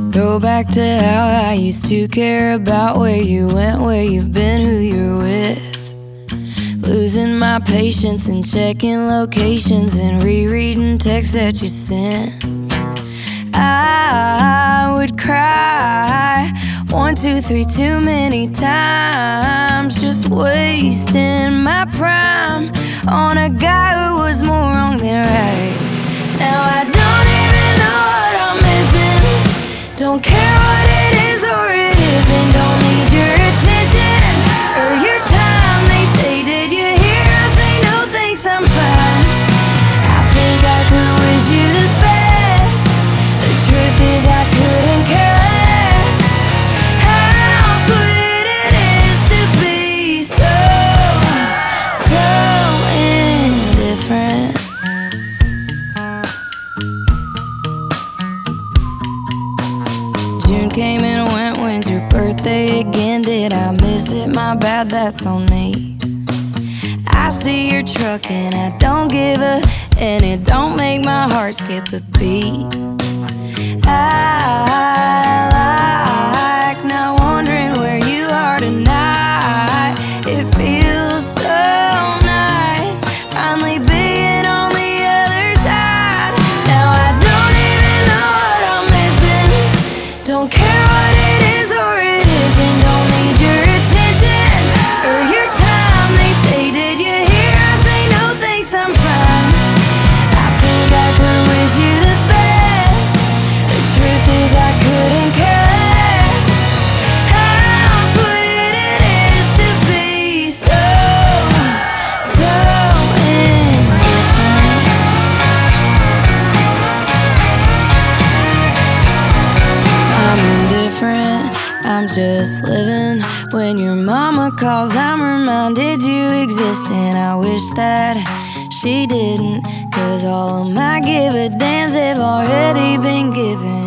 Back to how I used to care about where you went, where you've been, who you're with. Losing my patience and checking locations and rereading texts that you sent. I would cry 1, 2, 3 too many times, just wasting my prime on a guy who was more wrong than right. Now I don't even know what I'm missing. Don't care what it is or it isn't. Don't need your attention or your time. They say, did you hear? I say no thanks, I'm fine. I think I could wish you the best. The truth is I couldn't care less. How sweet it is to be so indifferent. June came and went, when's your birthday again? Did I miss it? My bad, that's on me. I see your truck and I don't give a, and it don't make my heart skip a beat. I like not wondering where you are tonight. It feels so nice, finally being on the other side. Now I don't even know what I'm missing. Don't care what it is or it isn't. Don't need your attention or your time. They say, did you hear? I say no thanks, I'm fine. I think I could wish you the best. The truth is I couldn't care less. How sweet it is to be so indifferent. I'm indifferent, I'm just living. When your mama calls, I'm reminded you exist. And I wish that she didn't, 'cause all of my give a dams have already been given.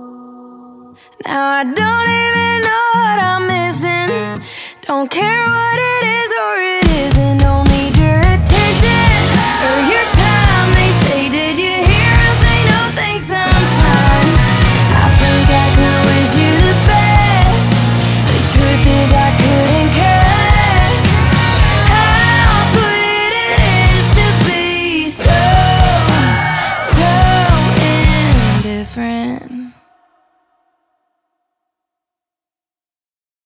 Now I don't even know what I'm missing. Don't care what